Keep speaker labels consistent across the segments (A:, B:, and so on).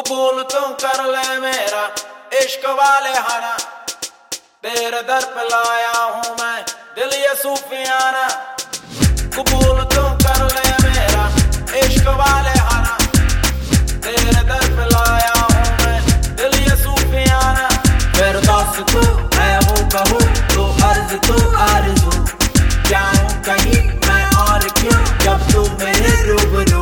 A: कबूल तू कर ले मेरा इश्क वाले हाना, तेरे दर पे लाया हूँ मैं दिल ये सूफियाना। कबूल तू कर ले मेरा इश्क वाले हाना, तेरे दर पे लाया हूँ मैं दिल ये सूफियाना। फिर दोस्त तू मैं हूँ कहूँ तू अर्ज तू आरज़ू, जाऊँ कहीं मैं और क्यों जब तू मेरे रूबरू।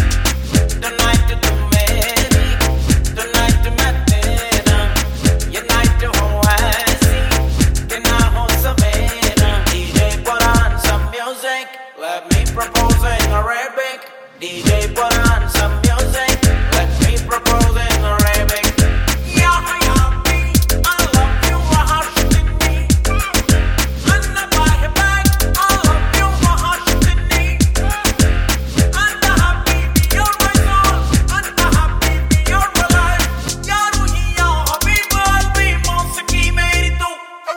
A: Let me propose in Arabic. DJ put on some music. Let me propose in Arabic. Ya hayabi, I love you, wahashtini. Anna bahibak, I love you, wahashtini. Anta habibi, you're my soul. Anta habibi, you're my life. Ya ruhi, ya habib qalbi, musiqi meri tu.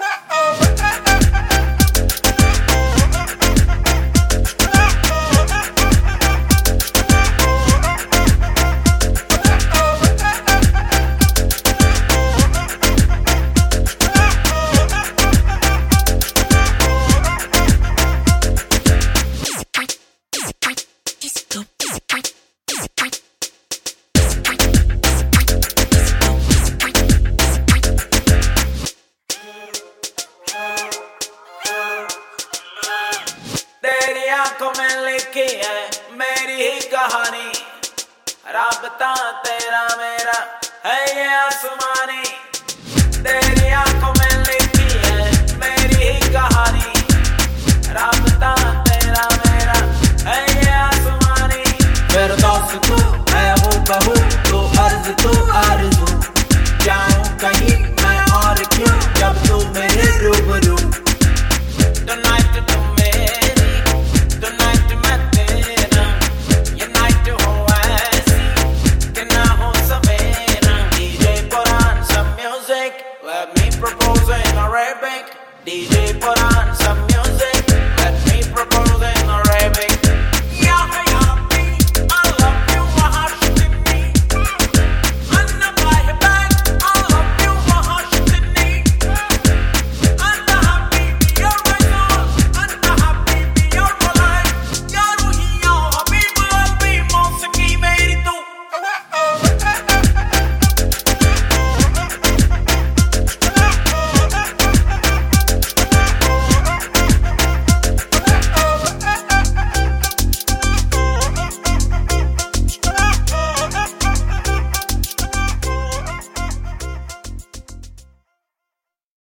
A: तेरी आंखों में लिखी है मेरी ही कहानी, राबता तेरा मेरा है ये आसमानी। तेरी आंखों में लिखी है मेरी ही कहानी, राबता तेरा मेरा है ये आसमानी। फिर दोस्त तू